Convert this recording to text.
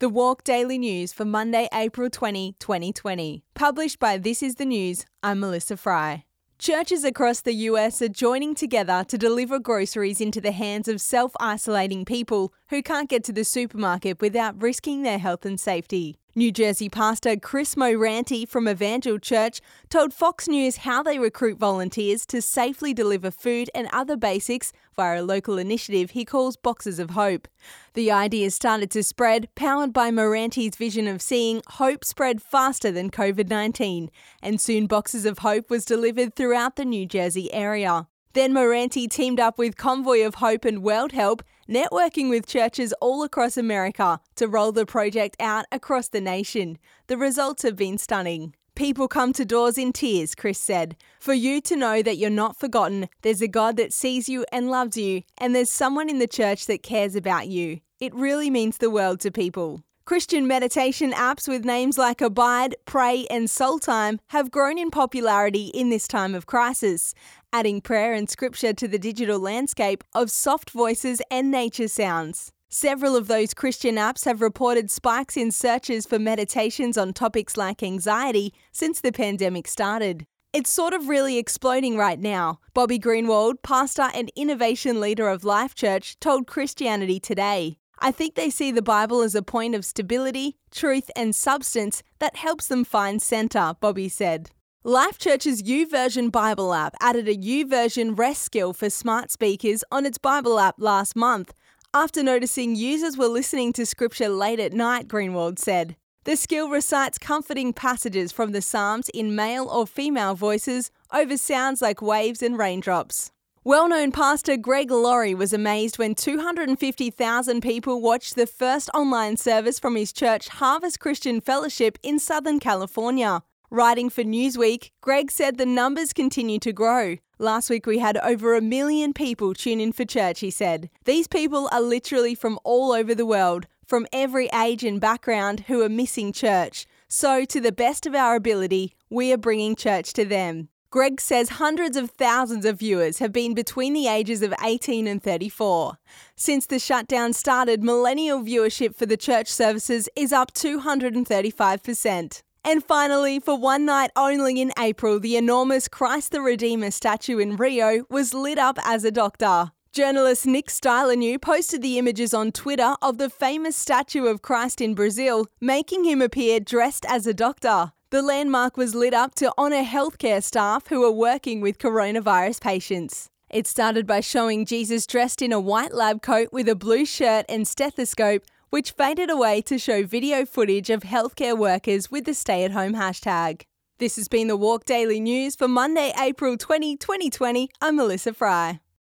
The Walk Daily News for Monday, April 20, 2020. Published by This Is the News, I'm Melissa Fry. Churches across the US are joining together to deliver groceries into the hands of self-isolating people who can't get to the supermarket without risking their health and safety. New Jersey pastor Chris Moranti from Evangel Church told Fox News how they recruit volunteers to safely deliver food and other basics via a local initiative he calls Boxes of Hope. The idea started to spread, powered by Moranti's vision of seeing hope spread faster than COVID-19, and soon Boxes of Hope was delivered throughout the New Jersey area. Then Moranti teamed up with Convoy of Hope and World Help, networking with churches all across America to roll the project out across the nation. The results have been stunning. People come to doors in tears, Chris said. For you to know that you're not forgotten, there's a God that sees you and loves you, and there's someone in the church that cares about you. It really means the world to people. Christian meditation apps with names like Abide, Pray and Soul Time have grown in popularity in this time of crisis, adding prayer and scripture to the digital landscape of soft voices and nature sounds. Several of those Christian apps have reported spikes in searches for meditations on topics like anxiety since the pandemic started. It's sort of really exploding right now, Bobby Greenwald, pastor and innovation leader of Life Church, told Christianity Today. I think they see the Bible as a point of stability, truth and substance that helps them find center, Bobby said. Life Church's YouVersion Bible app added a YouVersion rest skill for smart speakers on its Bible app last month, after noticing users were listening to scripture late at night, Greenwald said. The skill recites comforting passages from the Psalms in male or female voices over sounds like waves and raindrops. Well-known pastor Greg Laurie was amazed when 250,000 people watched the first online service from his church Harvest Christian Fellowship in Southern California. Writing for Newsweek, Greg said the numbers continue to grow. Last week we had over 1 million people tune in for church, he said. These people are literally from all over the world, from every age and background who are missing church. So, to the best of our ability, we are bringing church to them. Greg says hundreds of thousands of viewers have been between the ages of 18 and 34. Since the shutdown started, millennial viewership for the church services is up 235%. And finally, for one night only in April, the enormous Christ the Redeemer statue in Rio was lit up as a doctor. Journalist Nick Stylenew posted the images on Twitter of the famous statue of Christ in Brazil, making him appear dressed as a doctor. The landmark was lit up to honour healthcare staff who are working with coronavirus patients. It started by showing Jesus dressed in a white lab coat with a blue shirt and stethoscope, which faded away to show video footage of healthcare workers with the stay-at-home hashtag. This has been the Walk Daily News for Monday, April 20, 2020. I'm Melissa Fry.